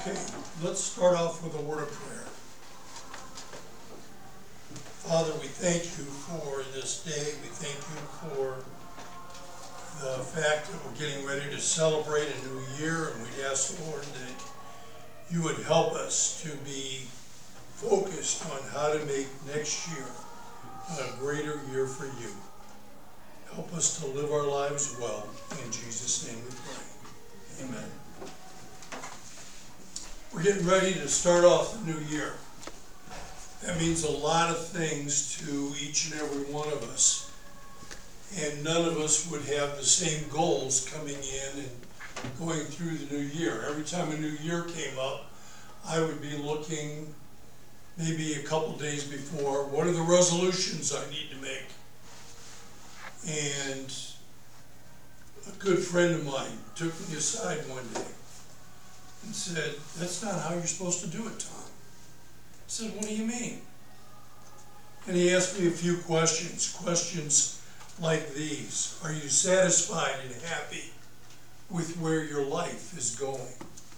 Okay, let's start off with a word of prayer. Father, we thank you for this day. We thank you for the fact that we're getting ready to celebrate a new year, and we ask, Lord, that you would help us to be focused on how to make next year a greater year for you. Help us to live our lives well. In Jesus' name we pray. Amen. We're getting ready to start off the new year. That means a lot of things to each and every one of us. And none of us would have the same goals coming in and going through the new year. Every time a new year came up, I would be looking maybe a couple days before, what are the resolutions I need to make? And a good friend of mine took me aside one day and said, that's not how you're supposed to do it, Tom. I said, what do you mean? And he asked me a few questions like these. Are you satisfied and happy with where your life is going?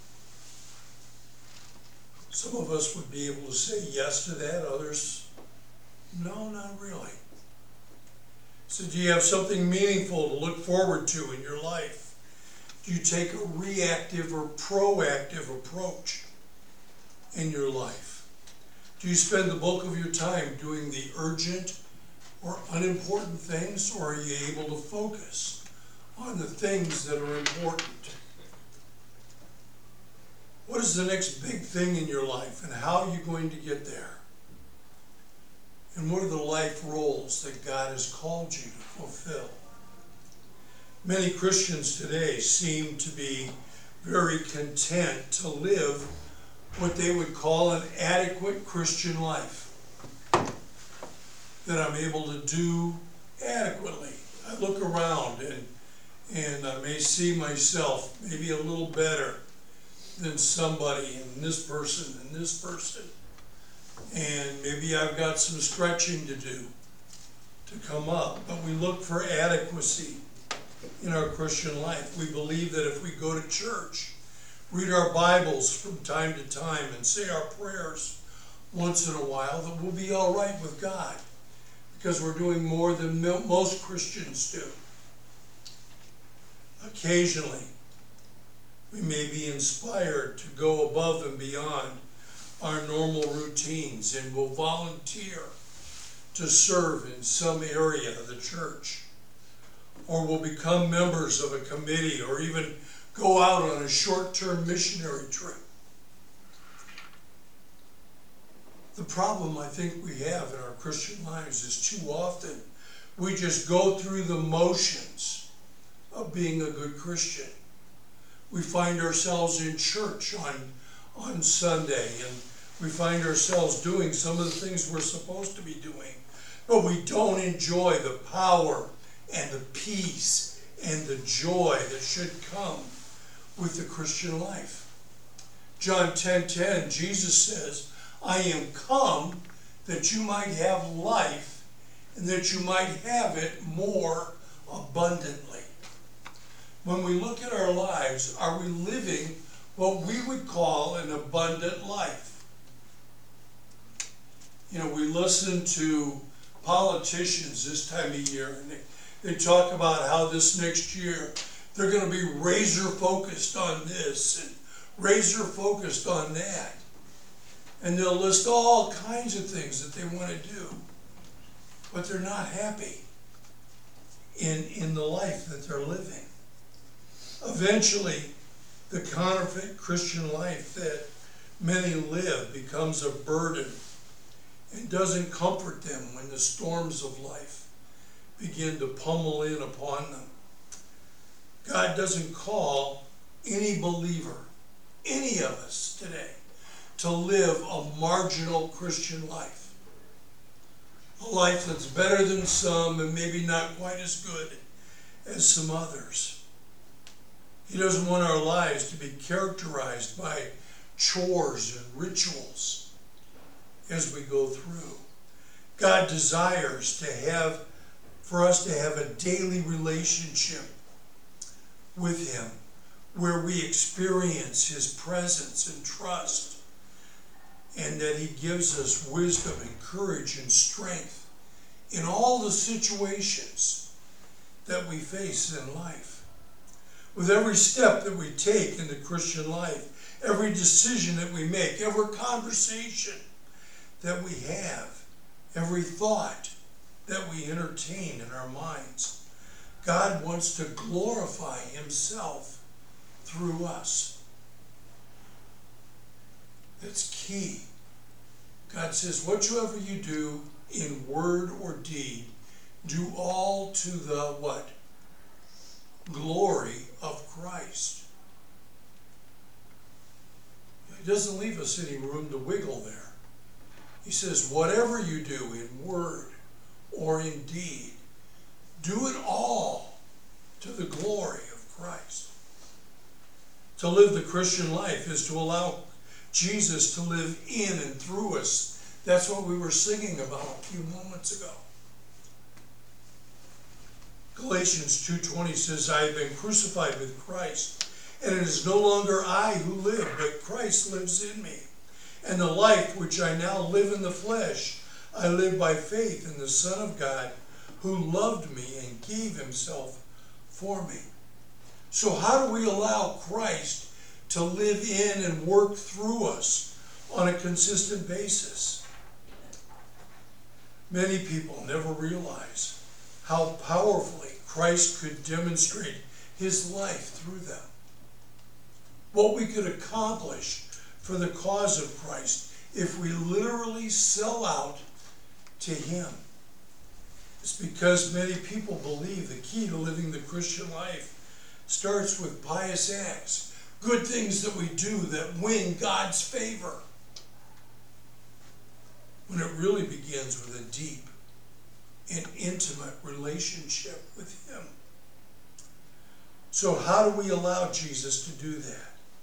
Some of us would be able to say yes to that, others, no, not really. So do you have something meaningful to look forward to in your life? Do you take a reactive or proactive approach in your life? Do you spend the bulk of your time doing the urgent or unimportant things, or are you able to focus on the things that are important? What is the next big thing in your life, and how are you going to get there? And what are the life roles that God has called you to fulfill? Many Christians today seem to be very content to live what they would call an adequate Christian life. That I'm able to do adequately. I look around and I may see myself maybe a little better than somebody, and this person and this person. And maybe I've got some stretching to do to come up. But we look for adequacy in our Christian life. We believe that if we go to church, read our Bibles from time to time, and say our prayers once in a while, that we'll be all right with God, because we're doing more than most Christians do. Occasionally, we may be inspired to go above and beyond our normal routines, and will volunteer to serve in some area of the church, or will become members of a committee, or even go out on a short-term missionary trip. The problem I think we have in our Christian lives is too often we just go through the motions of being a good Christian. We find ourselves in church on Sunday, and we find ourselves doing some of the things we're supposed to be doing, but we don't enjoy the power and the peace and the joy that should come with the Christian life. John 10:10, Jesus says, I am come that you might have life, and that you might have it more abundantly. When we look at our lives, are we living what we would call an abundant life? You know, we listen to politicians this time of year, and they talk about how this next year they're going to be razor focused on this and razor focused on that. And they'll list all kinds of things that they want to do, but they're not happy in the life that they're living. Eventually, the counterfeit Christian life that many live becomes a burden and doesn't comfort them when the storms of life begin to pummel in upon them. God doesn't call any believer, any of us today, to live a marginal Christian life. A life that's better than some and maybe not quite as good as some others. He doesn't want our lives to be characterized by chores and rituals as we go through. God desires for us to have a daily relationship with Him, where we experience his presence and trust, and that he gives us wisdom and courage and strength in all the situations that we face in life. With every step that we take in the Christian life, every decision that we make, every conversation that we have, every thought that we entertain in our minds, God wants to glorify himself through us. That's key. God says, whatsoever you do in word or deed, do all to the what? Glory of Christ. He doesn't leave us any room to wiggle there. He says, whatever you do in word or in deed, do it all to the glory of Christ. To live the Christian life is to allow Jesus to live in and through us. That's what we were singing about a few moments ago. Galatians 2:20 says, I have been crucified with Christ, and it is no longer I who live, but Christ lives in me. And the life which I now live in the flesh, I live by faith in the Son of God, who loved me and gave himself for me. So how do we allow Christ to live in and work through us on a consistent basis? Many people never realize how powerfully Christ could demonstrate his life through them. What we could accomplish for the cause of Christ if we literally sell out to him. It's because many people believe the key to living the Christian life starts with pious acts, good things that we do that win God's favor, when it really begins with a deep and intimate relationship with him. So how do we allow Jesus to do that?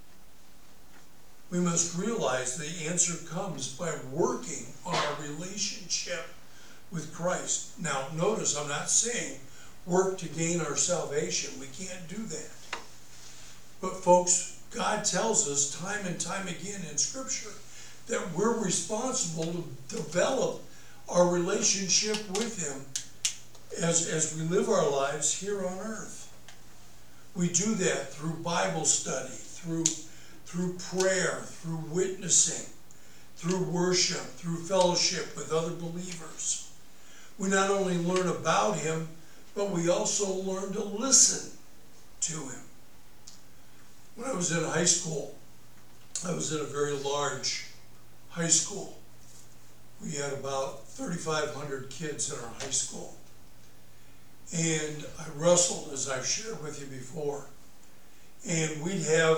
We must realize the answer comes by working on our relationship with Christ. Now, notice I'm not saying work to gain our salvation. We can't do that. But folks, God tells us time and time again in Scripture that we're responsible to develop our relationship with him as we live our lives here on earth. We do that through Bible study, through prayer, through witnessing, through worship, through fellowship with other believers. We not only learn about him, but we also learn to listen to him. When I was in high school, I was in a very large high school. We had about 3,500 kids in our high school. And I wrestled, as I've shared with you before. And we'd have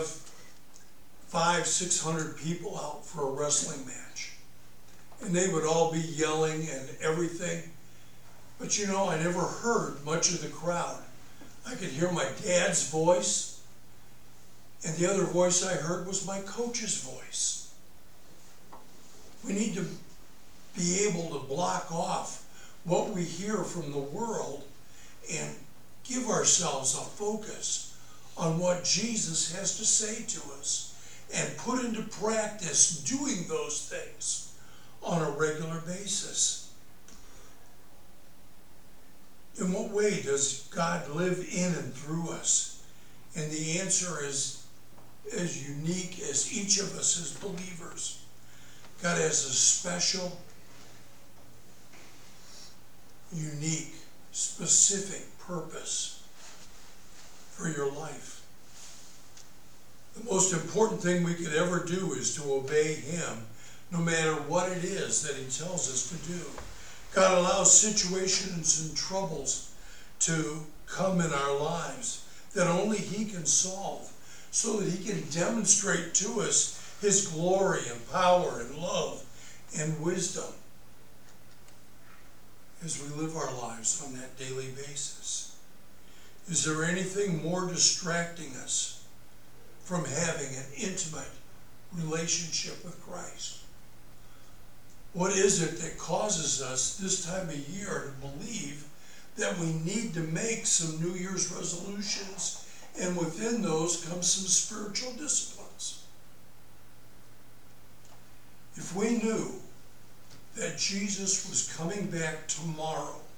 500-600 people out for a wrestling match. And they would all be yelling and everything. But you know, I never heard much of the crowd. I could hear my dad's voice, and the other voice I heard was my coach's voice. We need to be able to block off what we hear from the world and give ourselves a focus on what Jesus has to say to us and put into practice doing those things on a regular basis. In what way does God live in and through us? And the answer is as unique as each of us as believers. God has a special, unique, specific purpose for your life. The most important thing we could ever do is to obey him, no matter what it is that he tells us to do. God allows situations and troubles to come in our lives that only he can solve, so that he can demonstrate to us his glory and power and love and wisdom as we live our lives on that daily basis. Is there anything more distracting us from having an intimate relationship with Christ? What is it that causes us this time of year to believe that we need to make some New Year's resolutions and within those comes some spiritual disciplines. If we knew that Jesus was coming back tomorrow,